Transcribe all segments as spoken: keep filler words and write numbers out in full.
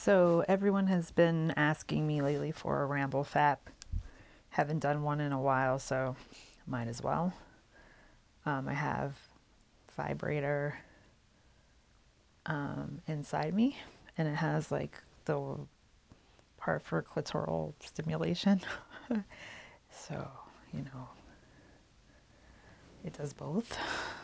So everyone has been asking me lately for a ramble fap. Haven't done one in a while, so might as well. Um, I have vibrator um, inside me, and it has like the part for clitoral stimulation. So you know, it does both.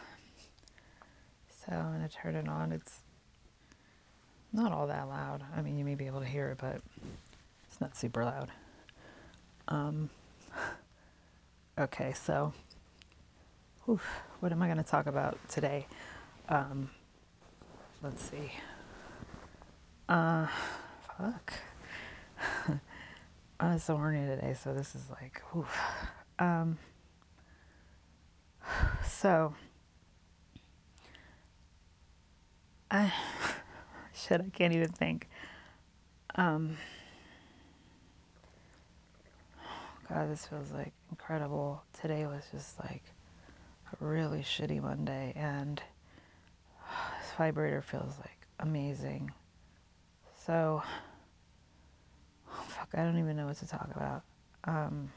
So I'm gonna turn it on. It's not all that loud. I mean, you may be able to hear it, but it's not super loud. Um, okay, so whew, what am I going to talk about today? Um, let's see. Uh, fuck. I'm so horny today, so this is like, whew. Um, so, I, shit, I can't even think. Um, God, this feels like incredible. Today was just like a really shitty Monday, and this vibrator feels like amazing. So, fuck, I don't even know what to talk about. Um,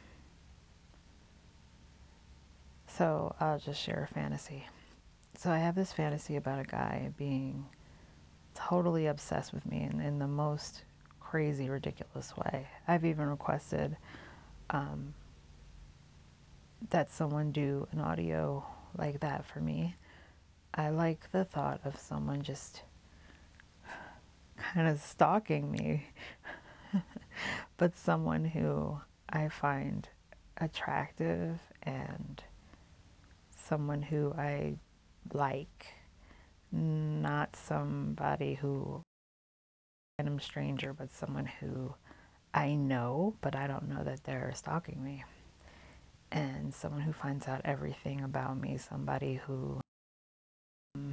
so I'll just share a fantasy. So I have this fantasy about a guy being totally obsessed with me in, in the most crazy, ridiculous way. I've even requested um, that someone do an audio like that for me. I like the thought of someone just kind of stalking me, but someone who I find attractive and someone who I like, not somebody who random stranger, but someone who I know, but I don't know that they're stalking me. And someone who finds out everything about me, somebody who um,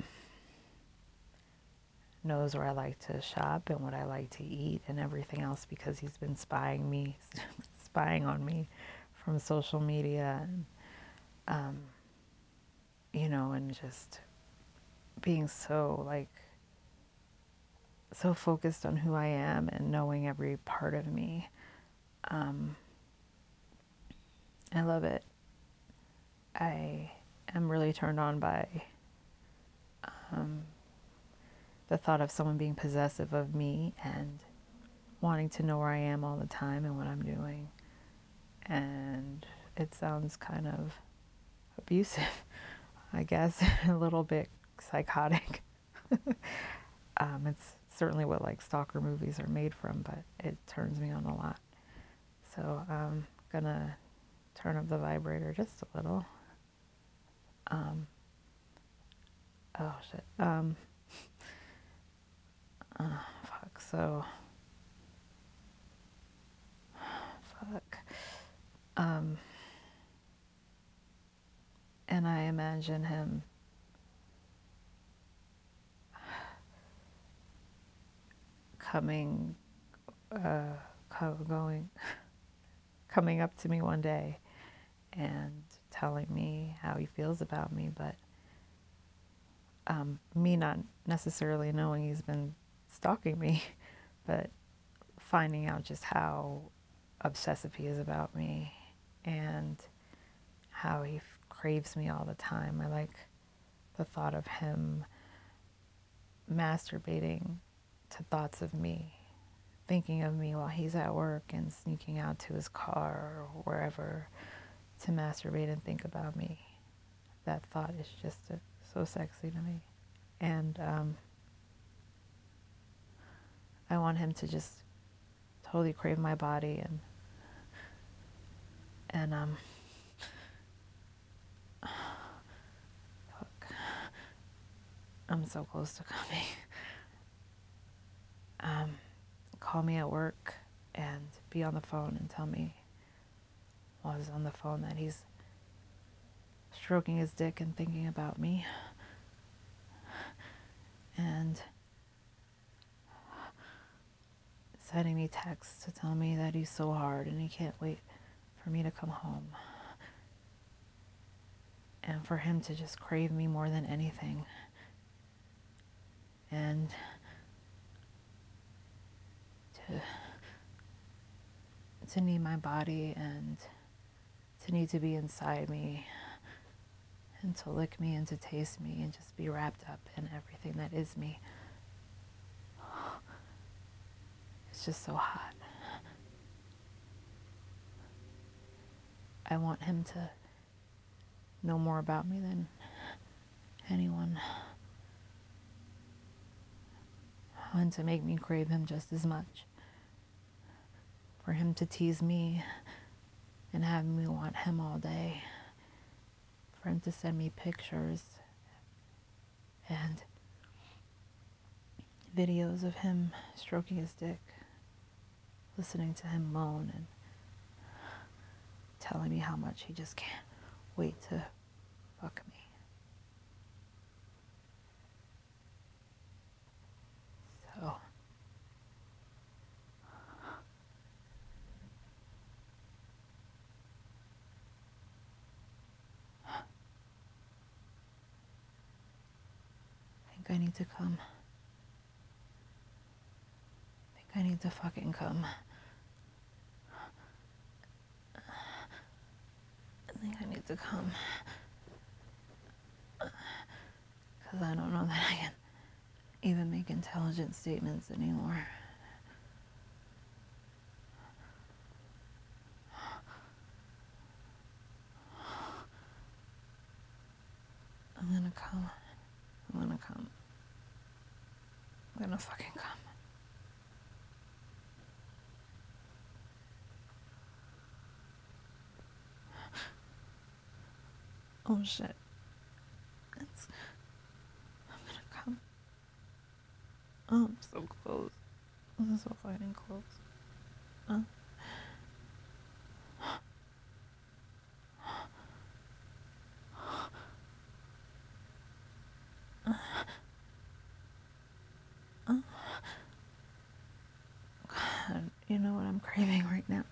knows where I like to shop and what I like to eat and everything else because he's been spying me, spying on me from social media, and, um, you know, and just being so like so focused on who I am and knowing every part of me. Um, I love it. I am really turned on by um, the thought of someone being possessive of me and wanting to know where I am all the time and what I'm doing. And it sounds kind of abusive, I guess, a little bit psychotic. um, it's certainly what like stalker movies are made from, but it turns me on a lot. So I'm gonna turn up the vibrator just a little. Um, oh shit. Um, uh, fuck. So fuck. Um, and I imagine him coming, uh, going, coming up to me one day and telling me how he feels about me, but um, me not necessarily knowing he's been stalking me, but finding out just how obsessive he is about me and how he f- craves me all the time. I like the thought of him masturbating to thoughts of me, thinking of me while he's at work and sneaking out to his car or wherever to masturbate and think about me. That thought is just uh so sexy to me. And um, I want him to just totally crave my body and and um fuck, I'm so close to coming. Um, call me at work and be on the phone and tell me while he's on the phone that he's stroking his dick and thinking about me and sending me texts to tell me that he's so hard and he can't wait for me to come home and for him to just crave me more than anything. And to to need my body and to need to be inside me and to lick me and to taste me and just be wrapped up in everything that is me. It's just so hot. I want him to know more about me than anyone, and to make me crave him just as much. For him to tease me and have me want him all day. For him to send me pictures and videos of him stroking his dick, listening to him moan and telling me how much he just can't wait to fuck me. So I think I need to come. I think I need to fucking come. I think I need to come. Because I don't know that I can even make intelligent statements anymore. I'm gonna come. I'm gonna come. I'm gonna fucking come. Oh shit. It's, I'm gonna come. Oh, I'm so close. I'm so fucking close. Uh. Uh. Uh. God, you know what I'm craving right now?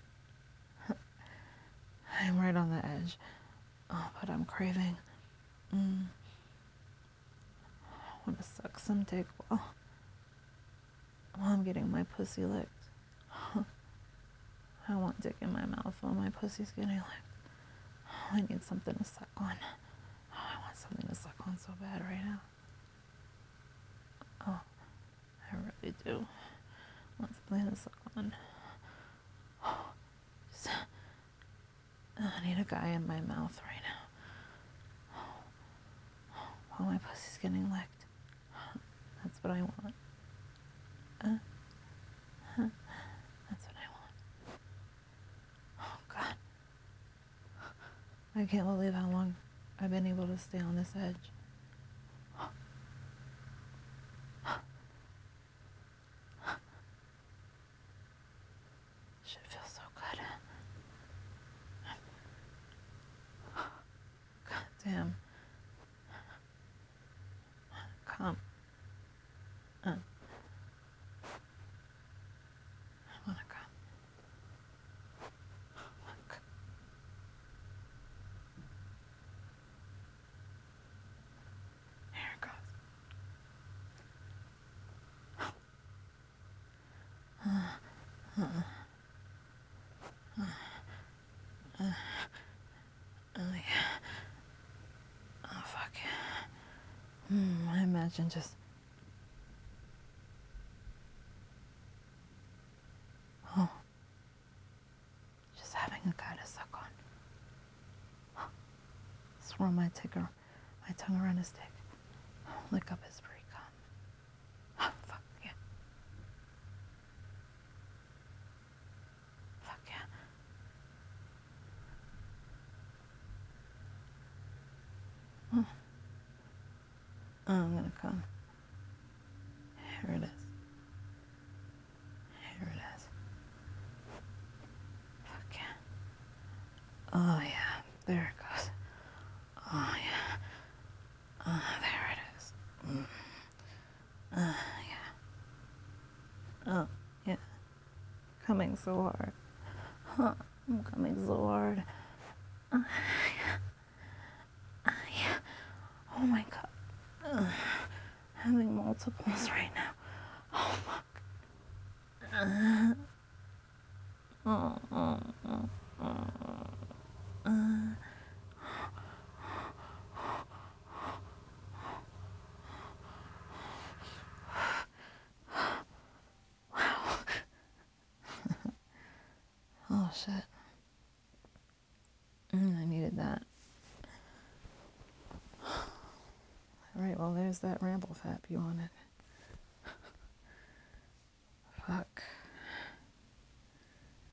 I'm right on the edge. Oh, but I'm craving. Mm. I want to suck some dick while, while I'm getting my pussy licked. I want dick in my mouth while my pussy's getting licked. Oh, I need something to suck on. Oh, I want something to suck on so bad right now. Oh, I really do. I want something to suck on. Oh, just, oh, I need a guy in my mouth right now. Oh, while my pussy's getting licked. That's what I want. Uh, huh, that's what I want. Oh, God. I can't believe how long I've been able to stay on this edge. Shit feels so good. God damn. Come. Uh, I wanna come. Look. Here it goes. Uh, uh, uh, uh, oh, yeah. Oh, fuck. Mm, I imagine just... Oh. Just having a guy to suck on. Swirl my ticker, my tongue around his dick. Lick up his free cum. Oh, fuck yeah. Fuck yeah. Oh, oh I'm gonna come. Here it is. Here it is. Fuck yeah. Oh yeah. There it goes. Oh yeah. Oh, there it is. Mm. Oh yeah. Oh yeah. Coming so hard. Huh. I'm coming so hard. Uh, yeah. Uh, yeah. Oh my god. Uh, having multiples right now. Oh fuck. Uh, shit. Mm, I needed that. Alright, well, there's that ramble fap you wanted. Fuck.